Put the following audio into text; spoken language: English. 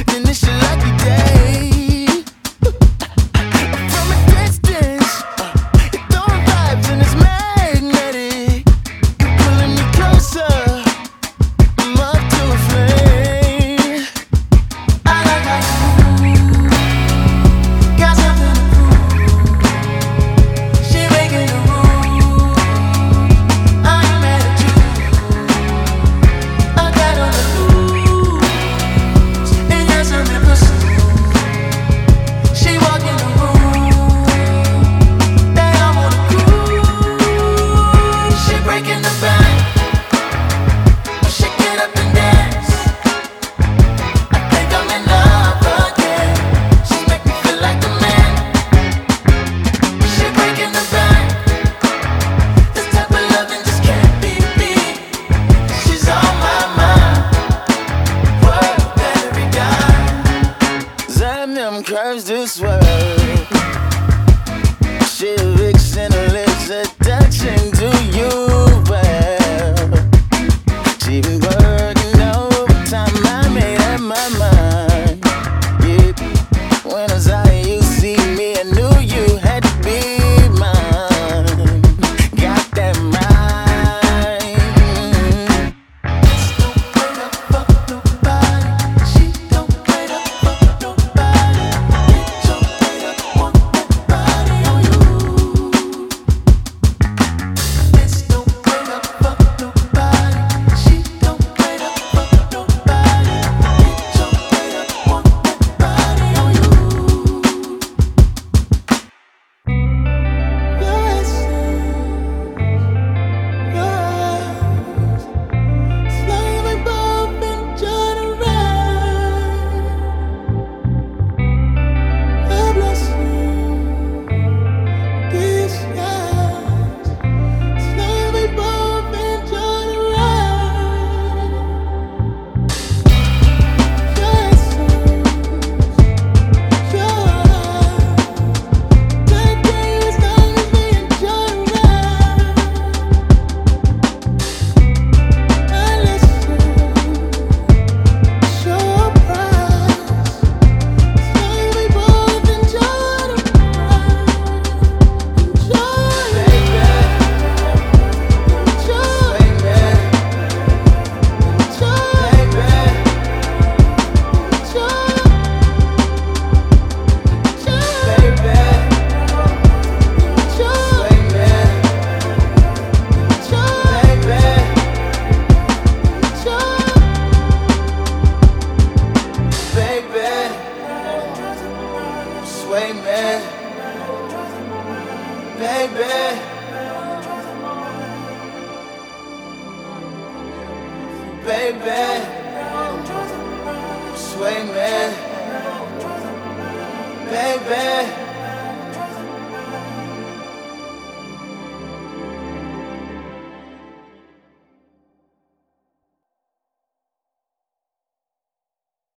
then it's your lucky day. From a distance, you're throwing vibes and it's magnetic. You're pulling me closer, I'm up to a flame. I like how you got something to prove. She making a move, I ain't mad at you. I got on the loose, and you're something pursuit. She walk in the room, that I wanna cruise. She breaking the bank, shake it up and dance. I think I'm in love again. She make me feel like a man. She breaking the bank, this type of loving just can't be beat. She's on my mind, worth every dime. Zam them curves to swerve. She a vixen, her lips attaching to you well. She been working overtime, I made up my mind. Yeah, when I saw you see me, I knew you had to be mine. Got that right. Don't wait up for nobody. She don't wait up for nobody. Bitch, don't wait up, want that body on you. Bitch, don't wait up for nobody. She don't wait up for nobody. Bitch, don't wait up, want that body on you. Your essence, your eyes, slowly we both enjoy the ride. A blessing, disguise, slowly we both enjoy the ride. Your essence, your eyes, that day as long as we enjoy the ride. I listen, show a prize, slowly we both enjoy the ride. Enjoy, baby, enjoy, baby, enjoy, baby, enjoy, sway me, baby, baby, sway me, baby.